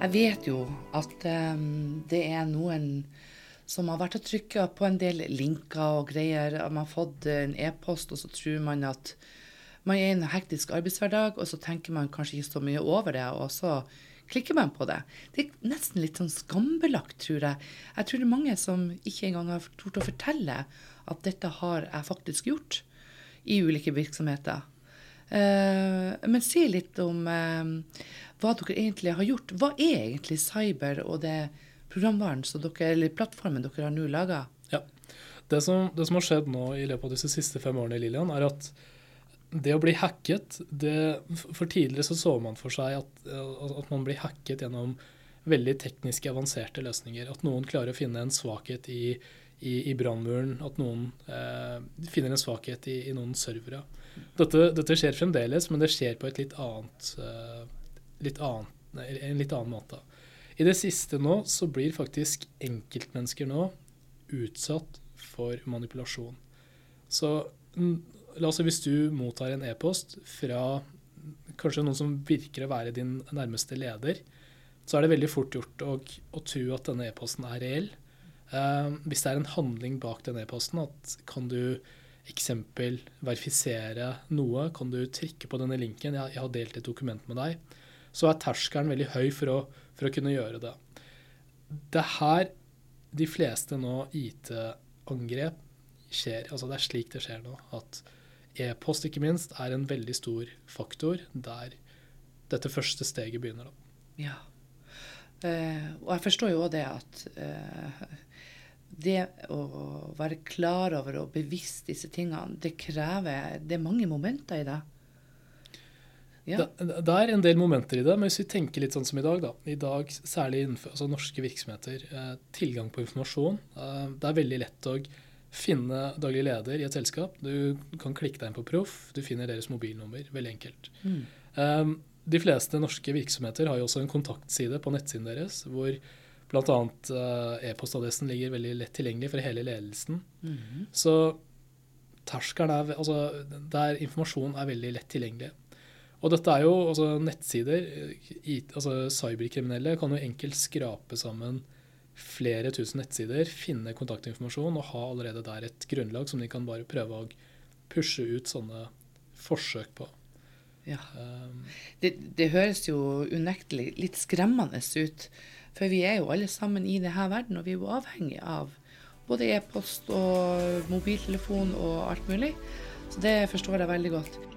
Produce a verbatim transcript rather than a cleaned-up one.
Jeg vet jo at um, det er noen som har vært og trykket på en del linker og greier. Man har fått en e-post, og så tror man at man er i en hektisk arbeidshverdag, og så tenker man kanskje ikke så mye over det, og så klikker man på det. Det er nesten litt sånn skambelagt, tror jeg. Jeg tror det er mange som ikke engang har tort å fortelle at dette har jeg faktisk gjort i ulike virksomheter. Uh, men si litt om uh, hva dere egentlig har gjort. Hva er egentlig cyber og det programvaren som dere, eller plattformen dere har nå laget? Ja, det som, det som har skjedd nå i løpet av disse siste fem årene, Lilian, er at det å bli hacket, det, for tidligere så så man for seg at, at man blir hacket gjennom veldig tekniske avanserte løsninger. At noen klarer å finne en svakhet i, i, i brannmuren, at noen eh, finner en svakhet i, i noen servere. Dette, dette skjer fremdeles, men det skjer på et litt annet, uh, litt annet, nei, en litt annen måte. I det siste nå så blir faktisk enkeltmennesker nå utsatt for manipulasjon. Så la oss si hvis du mottar en e-post fra kanskje noen som virker å være din nærmeste leder, så er det veldig fort gjort å, å tro at denne e-posten er reell. Uh, hvis det er en handling bak denne e-posten, at kan du eksempel verifisere noe, kan du trykke på denne linken, jeg, jeg har delt et dokument med deg, så er terskelen veldig høy for å, for å kunne gjøre det. Det er her de fleste nå I T-angrep skjer, altså det er slik det skjer nå, at e-post ikke minst er en veldig stor faktor der dette første steget begynner da. Ja, uh, og jeg forstår jo også det at uh, det å være klar over og bevisst disse tingene, det krever, det er mange momenter I det. Ja. Det, det er en del momenter I det, men hvis vi tenker litt sånn som I dag da, I dag særlig innenfor altså norske virksomheter, eh, tilgang på informasjon, eh, det er veldig lett å finne daglig leder I et selskap. Du kan klikke deg inn på Proff, du finner deres mobilnummer, veldig enkelt. Mm. Eh, de fleste norske virksomheter har jo også en kontaktside på nettsiden deres, hvor blant annet uh, e-postadressen ligger veldig lett tilgjengelig for hele ledelsen. Mm-hmm. Så terskelen er, altså, der informasjon er veldig lett tilgjengelig. Og dette er jo altså, nettsider, i, altså cyberkriminelle kan jo enkelt skrape sammen flere tusen nettsider, finne kontaktinformasjon og ha allerede der et grunnlag som de kan bare prøve å pushe ut sånne forsøk på. Ja, um, det, det høres jo unektelig litt skremmende ut. For vi er jo alle sammen I denne verden, og vi er jo avhengig av både e-post og mobiltelefon og alt mulig. Så det forstår jeg veldig godt.